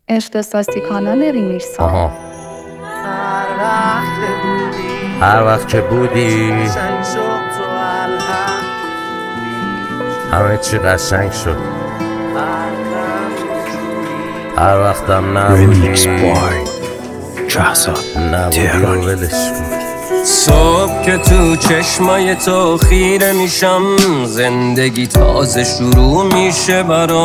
اختصاصی کانال ریمیکس ها. آها. هر وقت که بودی همه چی قشنگ شد. هر وقتم نبودی نبودی و ولش کن. صبح که تو چشمای تو خیره میشم، زندگی تازه شروع میشه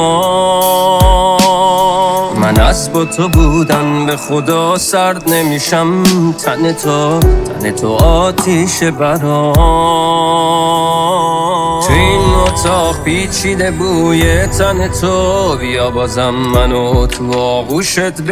برام. من از با تو بودن به خدا سرد نمیشم، تن تو آتیشه برام. تو این اتاق پیچیده بوی تن تو، بیا بازم منو تو آغوشت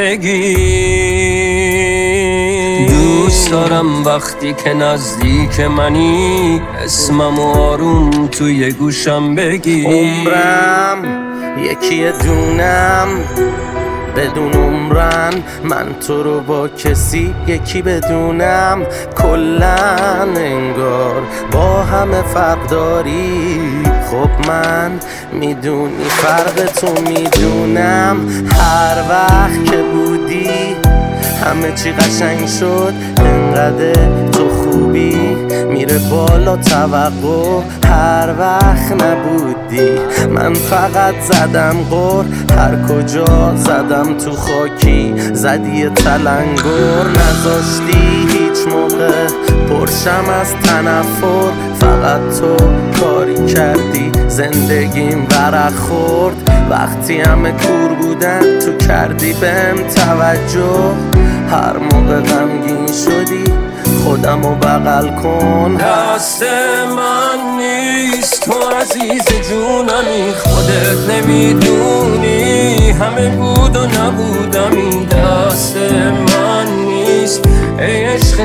بگیر. دوست دارم وقتی که نزدیک منی، اسمم آروم توی گوشم بگی. عمرم یکی دونم بدون عمرن، من تو رو با کسی یکی بدونم. کلن انگار با همه فرق داری، خب من میدونی فرق تو میدونم. هر وقت که بودی همه چی قشنگ شد، انقدر تو خوبی میره بالا توقع. هر وقت نبودی من فقط زدم غر، هر کجا زدم تو خاکی زدی تلنگر. نذاشتی هیچ موقع پرشم از تنفر، فقط تو کاری کردی زندگیم ورق خورد. وقتی همه کور بودن تو کردی بهم توجه، هر موقع غمگین شدی خودمو بغل کن. دست من نیست تو عزیز جونمی، خودت نمیدونی همه بود و نبودم. این دست من نیست ای عشق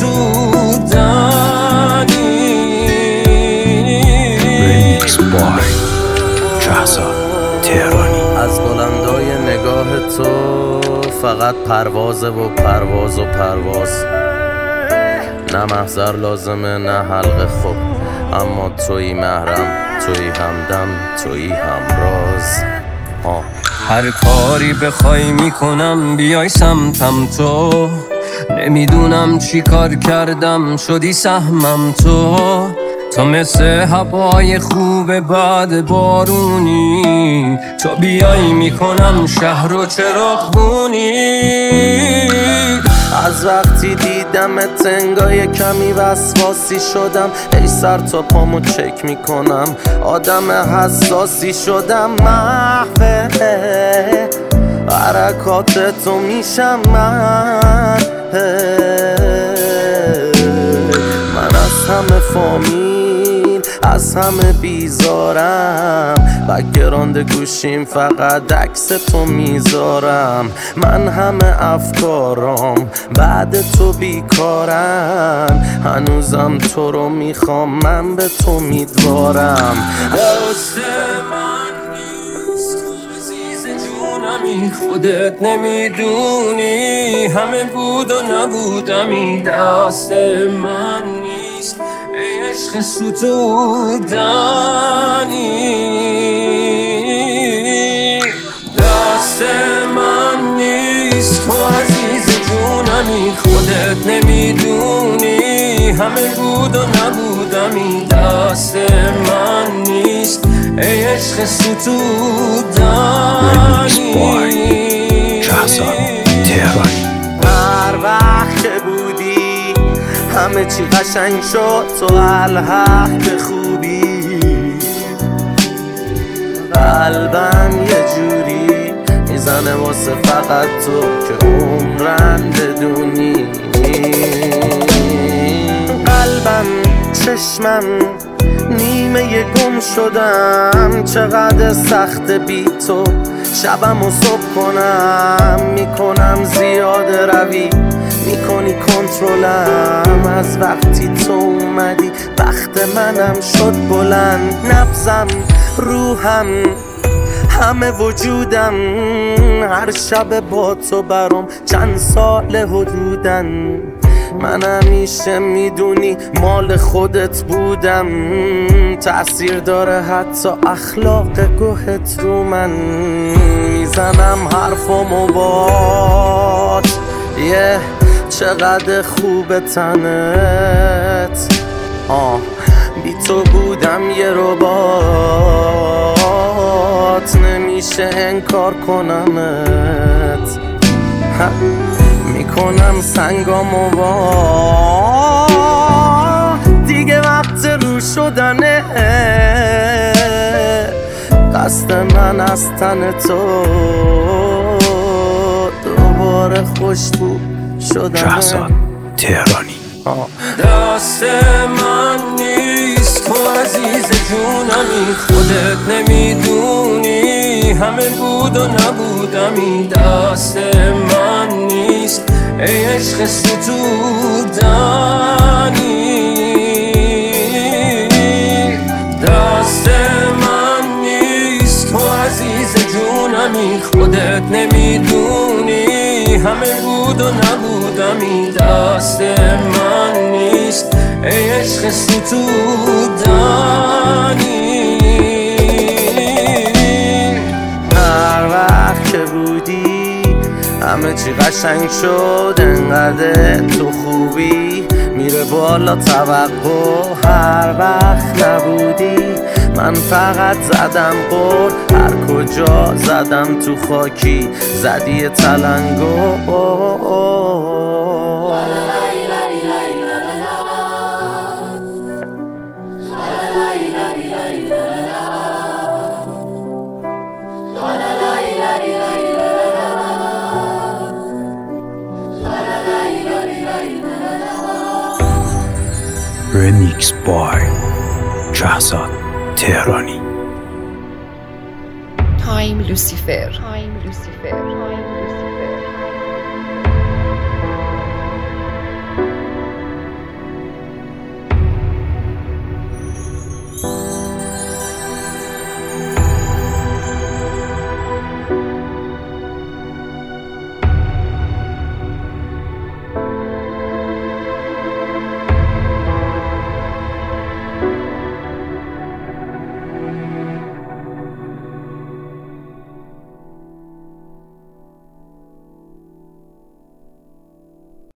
ستودنی. ریمیکس بای شهزاد تهرانی. از بلندای نگاه تو فقط پروازه و پرواز و پرواز، نه محضر لازمه نه حلقه خوب، اما تویی محرم، تویی همدم، تویی همراز. هر کاری بخوای میکنم بیای سمتم تو، نمیدونم چی کار کردم شدی سهمم تو. تو مثل هوای خوب بعد بارونی، تو بیای میکنم شهر و چراغبونی. از وقتی دیدمت انگار کمی وسواسی شدم، ای سر تا پامو چک میکنم، آدم حساسی شدم. محو حرکات تو میشم من از همه فامیل از همه بیزارم، بک‌گراند گوشیم فقط عکس تو میذارم. من همه افکارام بعد تو بیکارن، هنوزم تو رو میخوام، من به تو میدوارم. دست من نیست تو عزیز جونمی، خودت نمیدونی همه بود و نبودم. این دست من نیست ای عشق ستودنی. دست من نیست تو عزیز جونمی، خودت نمیدونی همه بود و نبودم. این دست من نیست ای عشق ستودنی. شهزاد تهرانی. هر وقت که بودی همه چی قشنگ شد، تو الحق خوبی. قلبم یه جوری میزنه واسه فقط تو که عمرم بدونی. قلبم چشمم نیمه گم شدم، چقدر سخت بی تو شبم و صبح کنم. میکنم زیاده روی میکنی کنترلم، از وقتی تو اومدی وقت منم شد بلند. نبضم روحم همه وجودم، هر شب با تو برام چند سال حدودن. من همیشه میدونی مال خودت بودم، تأثیر داره حتی اخلاق گوهت رو من. میزنم حرفامو با چقدر خوب تنت. بی تو بودم یه ربات، نمیشه انکار کنمت. میکنم سنگامو وا، دیگه وقت رو شدنه. قصد من از تن تو دوباره خوشبو شدنه. جهسا تهرانی. دست من نیست تو عزیز جونمی، خودت نمیدونی همه بود و نبودمی. دست من نیست ای عشق ستودنی، دست من نیست تو عزیز جونمی، خودت نمیدونی همه بود و نبودمی. دست من نیست ای عشق ستودنی. هر وقت که بودی همه چی قشنگ شد، انقدر تو خوبی میره بالا توقع. هر وقت نبودی من فقط زدم قول، هر کجا زدم تو خاکی زدی تلنگو. Remix by جهسا تهرانی. تایم لوسیفر.